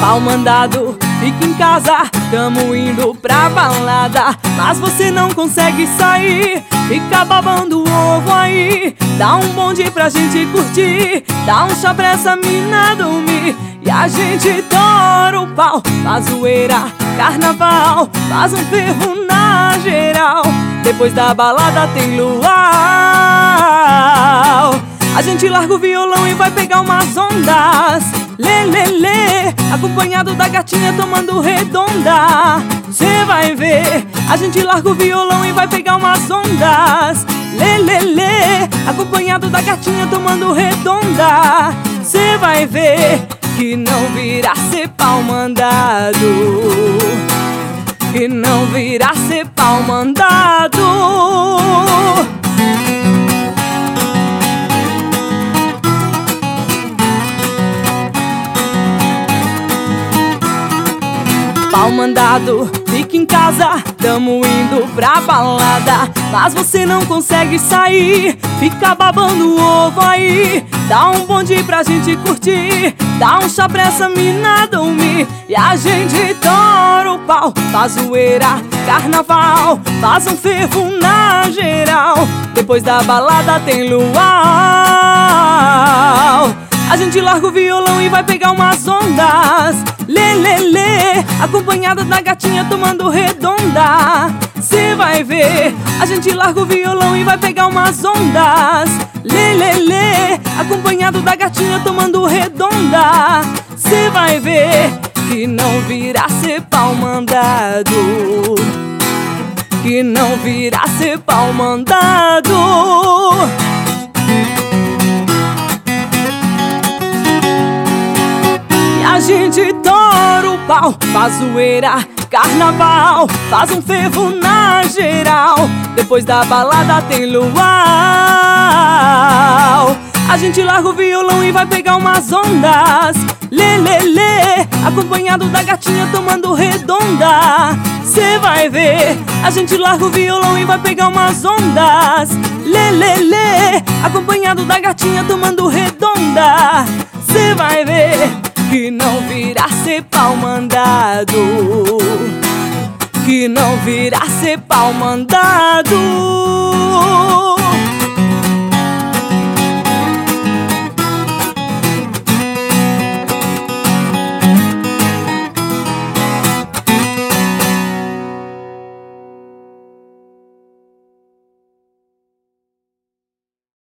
Pau mandado, fica em casa, tamo indo pra balada, mas você não consegue sair, fica babando o ovo aí. Dá um bonde pra gente curtir, dá um chá pra essa mina dormir, e a gente tora o pau, faz zoeira, carnaval, faz um fervo na geral. Depois da balada tem luau. A gente larga o violão e vai pegar umas ondas, lê, lê, lê, acompanhado da gatinha tomando redonda. Cê vai ver, a gente larga o violão e vai pegar umas ondas, lê, lê, lê, acompanhado da gatinha tomando redonda. Cê vai ver que não virá ser pau mandado, que não virá ser pau mandado. Pau mandado, fica em casa, tamo indo pra balada, mas você não consegue sair, fica babando o ovo aí. Dá um bonde pra gente curtir, dá um chá pra essa mina dormir, e a gente tora o pau, faz zoeira, carnaval, faz um fervo na geral. Depois da balada tem luau. A gente larga o violão e vai pegar umas ondas, lê, lê, lê, acompanhada da gatinha tomando redonda. Cê vai ver, a gente larga o violão e vai pegar umas ondas, lê, lê, lê, acompanhado da gatinha tomando redonda. Cê vai ver que não virá ser pau mandado, que não virá ser pau mandado. A gente tora o pau, faz zoeira, carnaval, faz um fervo na geral. Depois da balada tem luau. A gente larga o violão e vai pegar umas ondas, lê, lê, lê, acompanhado da gatinha tomando redonda. Cê vai ver, a gente larga o violão e vai pegar umas ondas, lê, lê, lê, acompanhado da gatinha tomando redonda. Cê vai ver que não virá ser pau mandado, que não virá ser pau mandado.